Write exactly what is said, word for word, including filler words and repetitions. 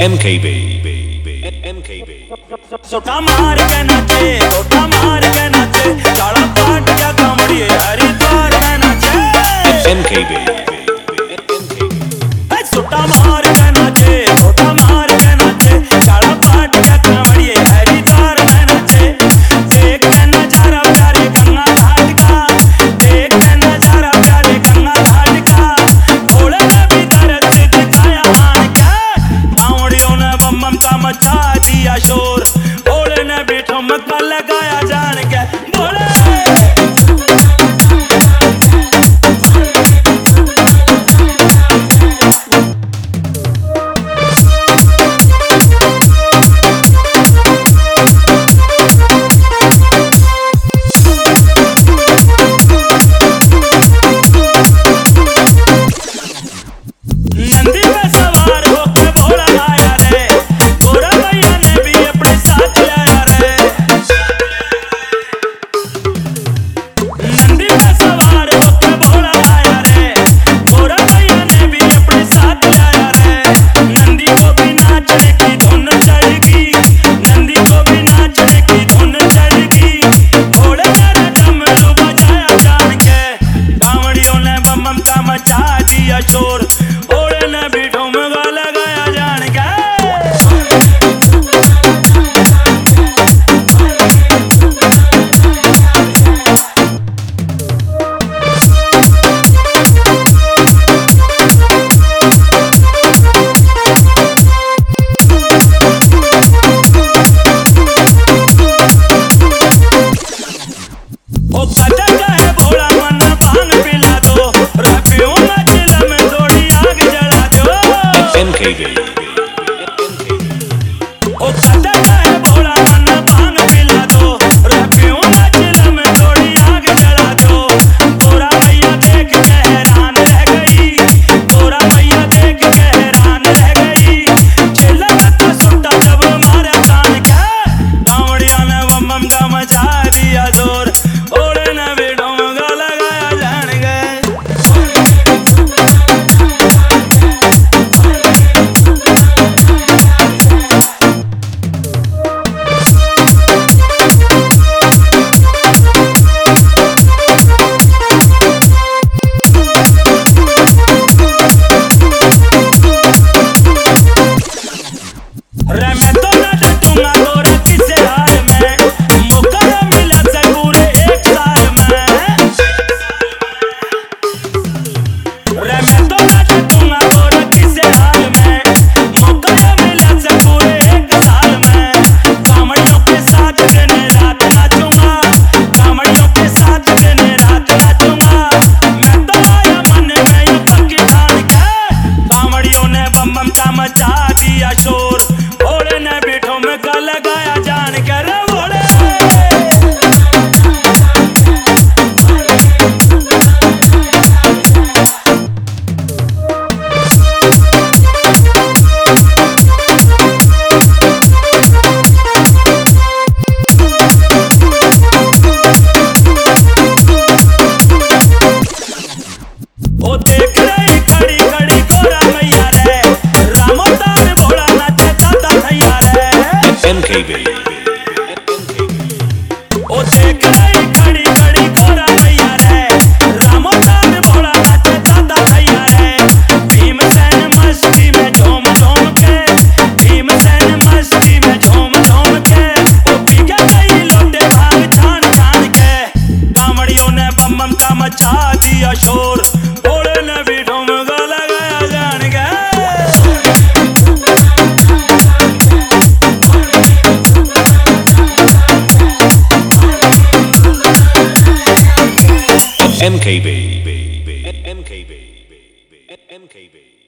M K B, M K B. सोटा मार के नाचे, सोटा मार के नाचे, चाला पाट क्या कामड़िए हरिद्वार है नाचे। M K B, सोटा मार के नाचे, सोटा मार के नाचे, चाला पाट क्या कामड़िए हरिद्वार है नाचे। देख के नजारा प्यारे गंगा घाट का, देख के नजारा प्यारे गंगा घाट का, भोले ने भी दर्द दिखाया आन के, कांवड़ियों ने बम बम का मचा दिया शोर, भोले ने भी ठुमका लगाया जान के भोले। नंदी पे सवार होके भोला आया रे, गोरा भैया ने भी अपने साथ लाया रे। नंदी पे सवार होके भोला आया रे, गोरा भैया ने भी अपने साथ लाया रे। नंदी को भी नाचने की धुन चढ़ेगी, नंदी को भी नाचने की धुन चढ़ेगी, भोले ने डमरू बजाया जान के, कांवड़ियों ने बम बम का मचा दिया शोर, भोले ने भी ठुमका लगाया जान के। ओ कदा कहे भोला मन भांग पिला दो, रबियों में चिलम में थोड़ी आग जला दो। M K B. ओ कदा कहे भोला मन भांग पिला दो, रबियों में चिलम में थोड़ी आग जला दो। गोरा मैया देख के हैरान रह गई, गोरा मैया देख के हैरान रह गई, चिलम का सुट्टा जब मारा तान के, कांवड़ियों ने बम बम का मचा दिया जोर, भोले ने भी ठुमका लगाया जान के। रे मैं तो ना डटूंगा गोरा किसे हार में, मौका मिला से पूरे एक साल में। रे मैं तो ना डटूंगा गोरा किसे हार में, मौका मिला से पूरे एक साल में। कांवड़ियों के साथ दिन रात नाचूंगा, कांवड़ियों के साथ दिन रात नाचूंगा, मैं तो आया मन में ये पक्की ठान के, कांवड़ियों ने बम बम का मचा दिया शोर, भोले ने भी ठुमका लगाया जान के रे भोले। ओ देख रही खड़ी खड़ी गोरा मैया रे, रामो तार भोला नाचे दादा भैया रे। M K B. ओ देख रही खड़ी खड़ी गोरा मैया रे, रामो तार भोला नाचे दादा भैया रे। भीमसेन मस्ती में झूम झूम के, भीमसेन मस्ती में झूम झूम के, ओ पीके कई लोटे भांग छान छान के, कांवड़ियों ने बम बम का मचा दिया शोर, भोले ने भी ठुमका लगाया जान के। M K B, M K B, M K B.